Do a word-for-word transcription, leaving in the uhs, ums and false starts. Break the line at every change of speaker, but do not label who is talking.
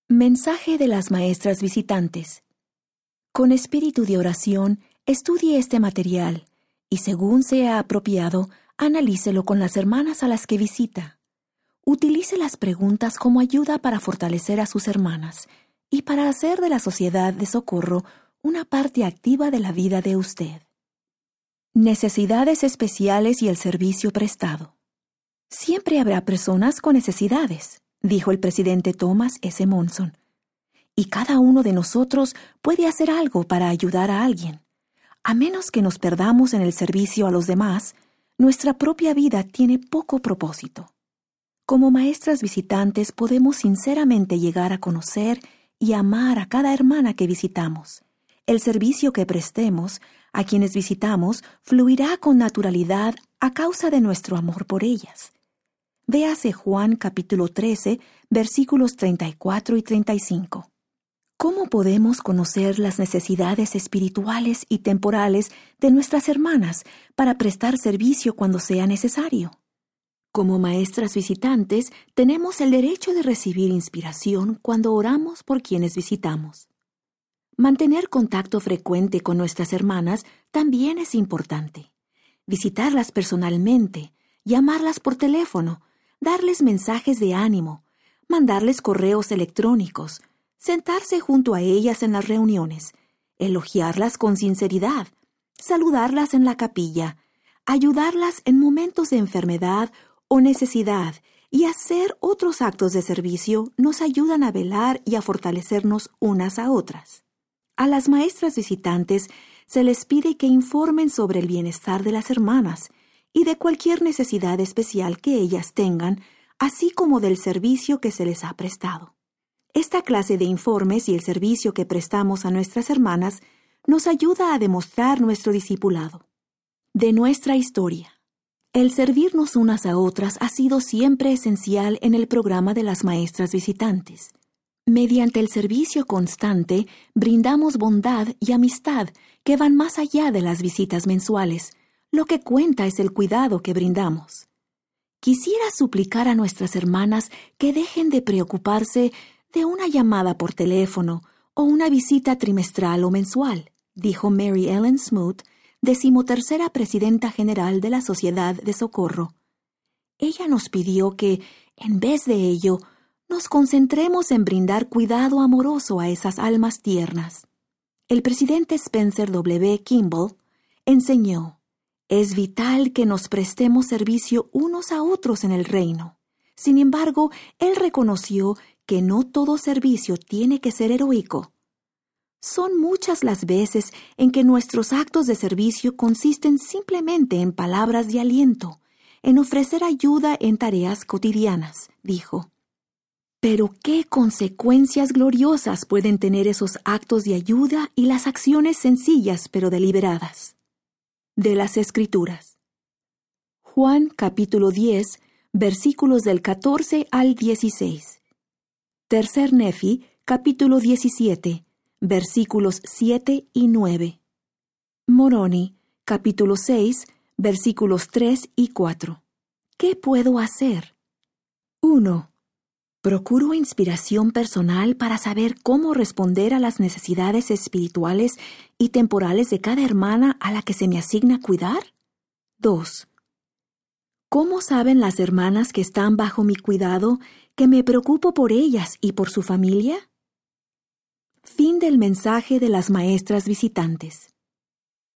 Mensaje de las maestras visitantes. Con espíritu de oración, estudie este material y, según sea apropiado, analícelo con las hermanas a las que visita. Utilice las preguntas como ayuda para fortalecer a sus hermanas y para hacer de la sociedad de socorro una parte activa de la vida de usted. Necesidades especiales y el servicio prestado. Siempre habrá personas con necesidades, dijo el presidente Thomas S. Monson. Y cada uno de nosotros puede hacer algo para ayudar a alguien. A menos que nos perdamos en el servicio a los demás, nuestra propia vida tiene poco propósito. Como maestras visitantes podemos sinceramente llegar a conocer y amar a cada hermana que visitamos. El servicio que prestemos a quienes visitamos fluirá con naturalidad a causa de nuestro amor por ellas. Véase Juan capítulo trece, versículos treinta y cuatro y treinta y cinco. ¿Cómo podemos conocer las necesidades espirituales y temporales de nuestras hermanas para prestar servicio cuando sea necesario? Como maestras visitantes, tenemos el derecho de recibir inspiración cuando oramos por quienes visitamos. Mantener contacto frecuente con nuestras hermanas también es importante. Visitarlas personalmente, llamarlas por teléfono, darles mensajes de ánimo, mandarles correos electrónicos, sentarse junto a ellas en las reuniones, elogiarlas con sinceridad, saludarlas en la capilla, ayudarlas en momentos de enfermedad o necesidad y hacer otros actos de servicio nos ayudan a velar y a fortalecernos unas a otras. A las maestras visitantes se les pide que informen sobre el bienestar de las hermanas y de cualquier necesidad especial que ellas tengan, así como del servicio que se les ha prestado. Esta clase de informes y el servicio que prestamos a nuestras hermanas nos ayuda a demostrar nuestro discipulado. De nuestra historia. El servirnos unas a otras ha sido siempre esencial en el programa de las maestras visitantes. Mediante el servicio constante, brindamos bondad y amistad que van más allá de las visitas mensuales. Lo que cuenta es el cuidado que brindamos. Quisiera suplicar a nuestras hermanas que dejen de preocuparse de una llamada por teléfono o una visita trimestral o mensual, dijo Mary Ellen Smoot, decimotercera presidenta general de la Sociedad de Socorro. Ella nos pidió que, en vez de ello, nos concentremos en brindar cuidado amoroso a esas almas tiernas. El presidente Spencer W. Kimball enseñó: es vital que nos prestemos servicio unos a otros en el reino. Sin embargo, él reconoció que no todo servicio tiene que ser heroico. Son muchas las veces en que nuestros actos de servicio consisten simplemente en palabras de aliento, en ofrecer ayuda en tareas cotidianas, dijo. Pero qué consecuencias gloriosas pueden tener esos actos de ayuda y las acciones sencillas pero deliberadas. De las Escrituras. Juan capítulo diez, versículos del catorce al dieciséis. Tercer Nefi, capítulo diecisiete, versículos siete y nueve. Moroni, capítulo seis, versículos tres y cuatro. ¿Qué puedo hacer? uno. Procuro inspiración personal para saber cómo responder a las necesidades espirituales y temporales de cada hermana a la que se me asigna cuidar. dos. ¿Cómo saben las hermanas que están bajo mi cuidado que me preocupo por ellas y por su familia? Fin del mensaje de las maestras visitantes.